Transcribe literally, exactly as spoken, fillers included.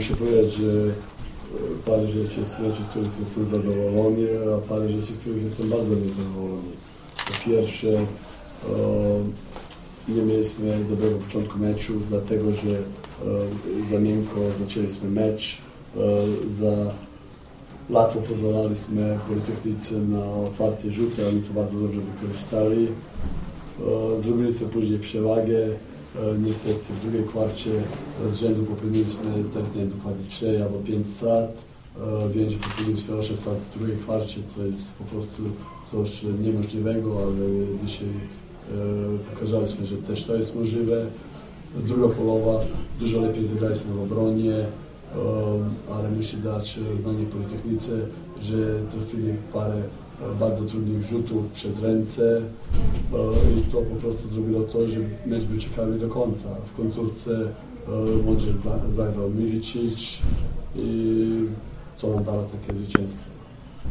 muszę powiedzieć, że parę rzeczy jest rzeczy, z których jestem zadowolony, a parę rzeczy, z których jestem bardzo niezadowolony. Po pierwsze, nie mieliśmy dobrego początku meczu, dlatego że za miękko zaczęliśmy mecz, za łatwo pozwalaliśmy Politechnice na otwarte rzuty, oni to bardzo dobrze wykorzystali. Zrobiliśmy później przewagę. Niestety w drugiej kwarcie z rzędu popełniliśmy, teraz nie wiem dokładnie cztery albo pięć strat. Wiem, że popełniliśmy osiem strat w drugiej kwarcie, co jest po prostu coś niemożliwego, ale dzisiaj pokazaliśmy, że też to jest możliwe. Druga połowa, dużo lepiej zagraliśmy w obronie, ale muszę dać znanie Politechnice, że trafili parę bardzo trudnych rzutów przez ręce i to po prostu zrobiło to, że mecz był ciekawy do końca. W końcówce mądrze zagrał Milicic i to nam dało takie zwycięstwo.